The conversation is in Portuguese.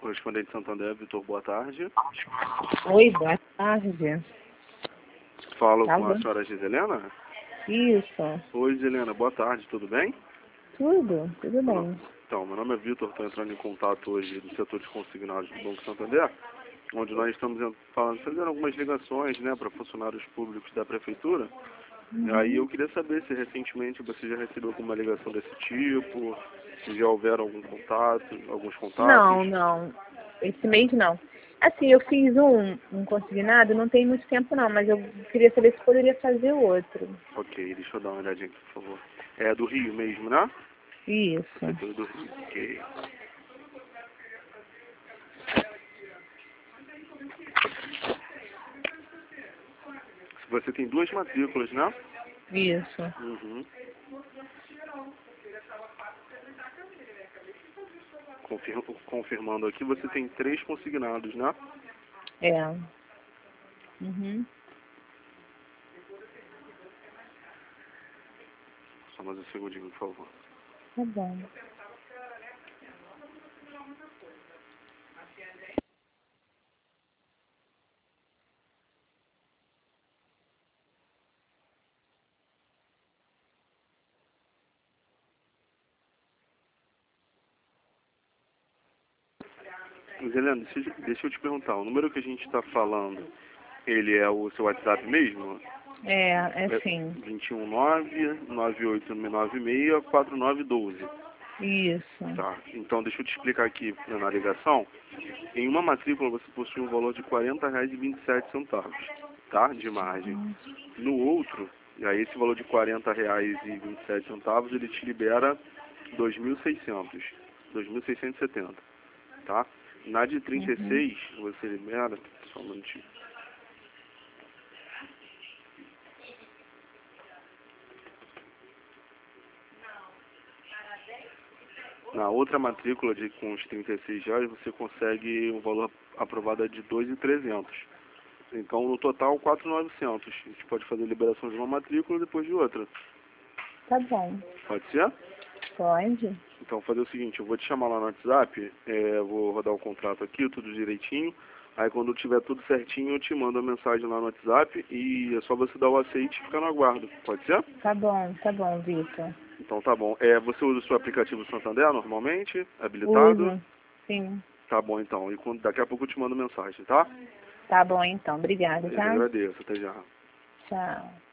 Correspondente Santander, Vitor, boa tarde. Oi, boa tarde. Falo Tá com a bom. senhora Giselena. Isso. Oi, Giselena, boa tarde, tudo bem? Tudo Não. bem. Então, meu nome é Vitor, estou entrando em contato hoje do setor de consignados do Banco Santander, onde nós estamos fazendo algumas ligações, né, para funcionários públicos da Prefeitura. E aí eu queria saber se recentemente você já recebeu alguma ligação desse tipo, se já houveram alguns contatos. Não. Esse mês não. Assim, eu fiz um consignado, não tem muito tempo não, mas eu queria saber se poderia fazer outro. Ok, deixa eu dar uma olhadinha aqui, por favor. É do Rio mesmo, né? Isso. Prefeitura do Rio, ok. Você tem duas matrículas, né? Isso. Uhum. Confirmando aqui, você tem 3 consignados, né? É. Uhum. Só mais um segundinho, por favor. Tá bom. Helena, deixa eu te perguntar, o número que a gente está falando, ele é o seu WhatsApp mesmo? É É sim. 219-9896-4912. Isso. Tá, então deixa eu te explicar aqui na ligação. Em uma matrícula você possui um valor de R$ 40,27, tá? De margem. No outro, e aí esse valor de R$ 40,27, ele te libera 2.670, tá? Na de 36, você libera, só um minutinho. Na outra matrícula com os 36 reais, você consegue um valor aprovado de 2.300. Então, no total, 4.900. A gente pode fazer liberação de uma matrícula e depois de outra. Tá bom. Pode ser? Pode? Então, fazer o seguinte, eu vou te chamar lá no WhatsApp, vou rodar o contrato aqui, tudo direitinho. Aí, quando tiver tudo certinho, eu te mando a mensagem lá no WhatsApp e é só você dar o aceite e ficar no aguardo. Pode ser? Tá bom, Vitor. Então, tá bom. Você usa o seu aplicativo Santander normalmente? Habilitado? Uso. Sim. Tá bom, então. E daqui a pouco eu te mando mensagem, tá? Tá bom então. Obrigada, Eu que tá? agradeço. Até já. Tchau.